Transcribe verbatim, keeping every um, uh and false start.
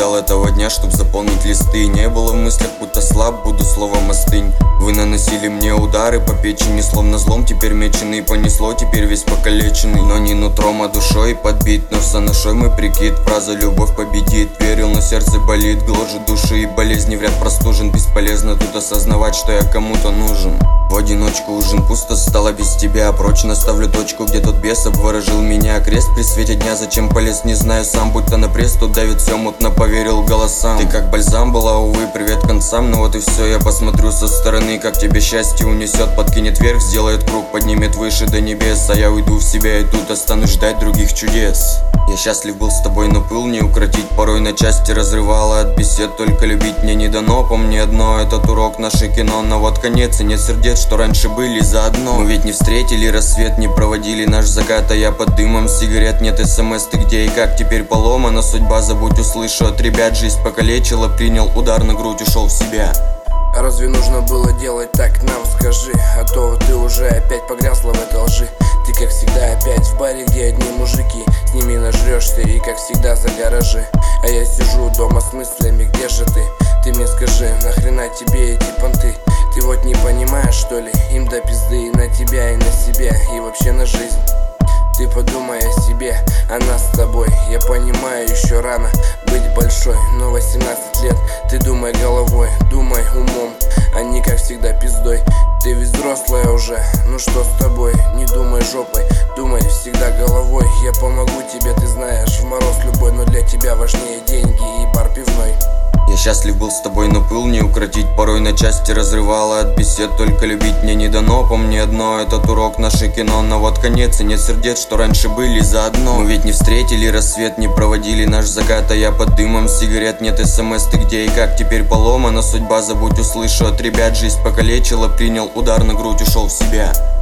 ждал этого дня, чтоб заполнить листы. Не было в мыслях, будто слаб, буду словом остынь. Вы наносили мне удары по печени, словно злом. Теперь меченый понесло, теперь весь покалеченный. Но не нутром, а душой подбит. Но с анашой мой прикид, фраза «любовь победит». Верил, но сердце болит, гложет души и болезни в ряд простужен. Бесполезно тут осознавать, что я кому-то нужен. В одиночку ужин, пусто стало без тебя. Прочно ставлю точку, где тот бес обворожил меня. Крест при свете дня, зачем полез, не знаю сам. Будто на пресс тут давит все, мутно поверил голосам. Ты как бальзам была, увы, привет концам. Ну вот и все, я посмотрю со стороны, как тебе счастье унесет. Подкинет вверх, сделает круг, поднимет выше до небес. А я уйду в себя и тут останусь ждать других чудес. Я счастлив был с тобой, но пыл не укротить. Порой на части разрывало от бесед. Только любить мне не дано, помни одно, этот урок наше кино. Но вот конец, и нет сердец, что раньше были заодно. Мы ведь не встретили рассвет, не проводили наш закат. А я под дымом сигарет, нет смс, ты где и как теперь поломана судьба. Забудь, услышу от ребят, жизнь покалечила. Принял удар на грудь, ушел в себя. А разве нужно было делать так, нам скажи? А то ты уже опять погрязла в этой лжи. Ты как всегда опять в баре, где одни мужики. С ними нажрешься и как всегда за гаражи. А я сижу дома с мыслями, где же ты? Ты мне скажи, нахрена тебе эти понты? Ты вот не понимаешь, что ли? Им до пизды и на тебя, и на себя, и вообще на жизнь. Ты подумай о себе, а нас с тобой. Я понимаю, еще рано быть большой, но восемнадцать лет. Ты думай головой, думай умом, а не как всегда пиздой. Ты ведь взрослая уже, ну что с тобой? Не думай жопой, думай всегда головой. Я помогу тебе, ты знаешь, в мороз любой. Но для тебя важнее деньги и бар пивной. Я счастлив был с тобой, но пыл не укротить. Порой на части разрывало от бесед. Только любить мне не дано, помни одно, этот урок наше кино. Но вот конец, и нет сердец, что раньше были заодно. Мы ведь не встретили рассвет, не проводили наш закат. А я под дымом сигарет, нет смс, ты где и как теперь поломана судьба. Забудь, услышу от ребят, жизнь покалечила. Принял удар на грудь, ушел в себя.